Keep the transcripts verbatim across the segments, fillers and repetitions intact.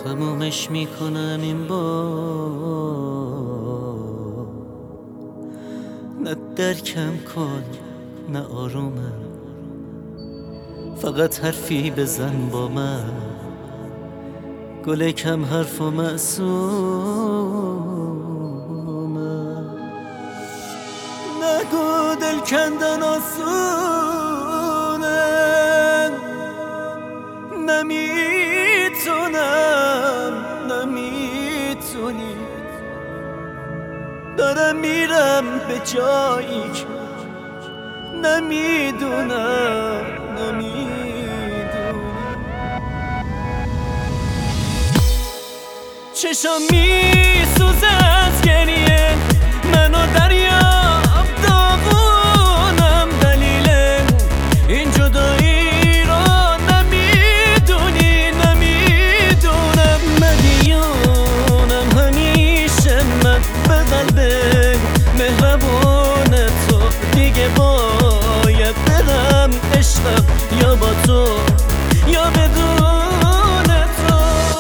تمومش میکنم این بار، نه درکم کن نه آرومم، فقط حرفی بزن با من، گل کم حرف و معصومم. نگو دل کندن آسونه، نمیتونم نمیتونی، دارم میرم به جایی که نمیدونم نمیدونم. چشم میسوزه از گریه، منو دریاب داغونم، دلیل این جدایی رو نمیدونی نمیدونم. مدیونم همیشه من به قلب مهربون تو، دیگه باید برم عشقم یا با تو یا بدون تو.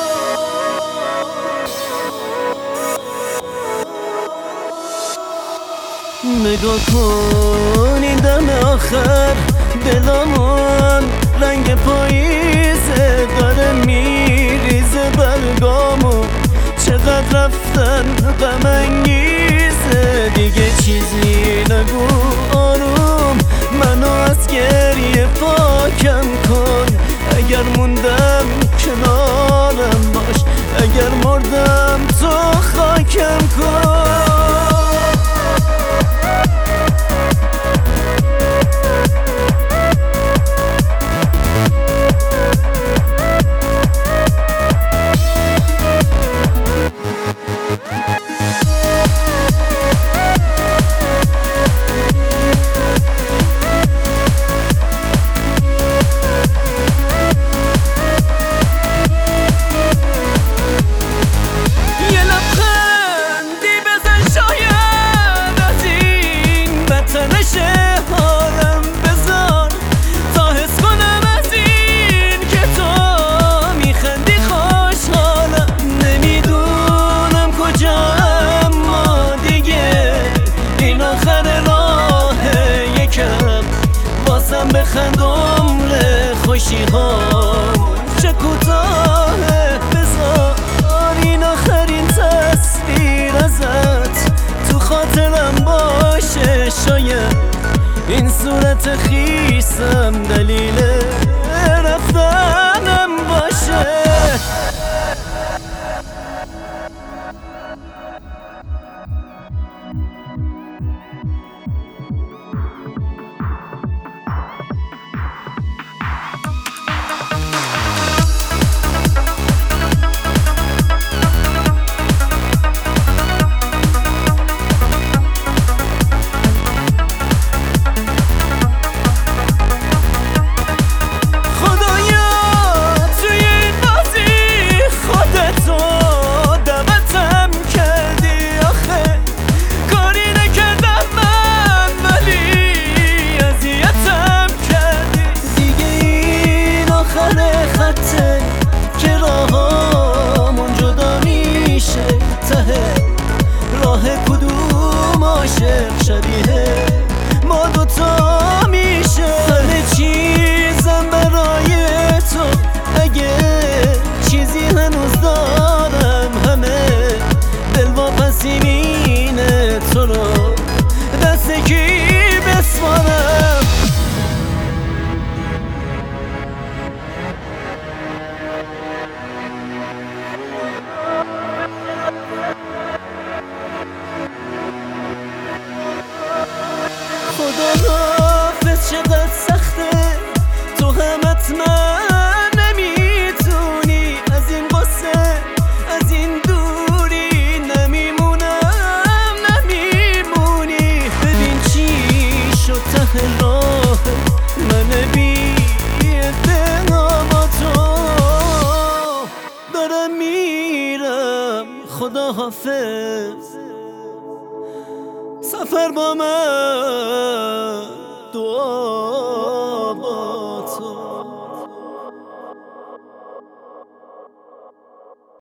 نگاه کن این دم آخر، دلمون رنگ پاییزه، داره میریزه برگامو، چقدر رفتن غم انگیزه. دیگه چیزی نگو آروم، منو از گریه پاکم کن، اگر موندم کنارم باش، اگر مردم تو خاکم کن. بخند عمر خوشی ها چه کوتاهه، بذار این آخرین تصویر ازت تو خاطرم باشه، شاید این صورت خیسم دلیل رفتنم باشه. راه کدوم عاشق شبیه ما دوتا میشه، همه چیزم برای تو، اگه چیزی هنوز دارم همه دلواپسی مینه تو رو دست کی بسپارم. خدا حافظ چقدر سخته، تو هم حتما نمیتونی، از این قصه از این دوری نمیمونم نمیمونی. ببین چی شد ته راه من بی اتنا با تو، دارم میرم خدا حافظ، سفر با من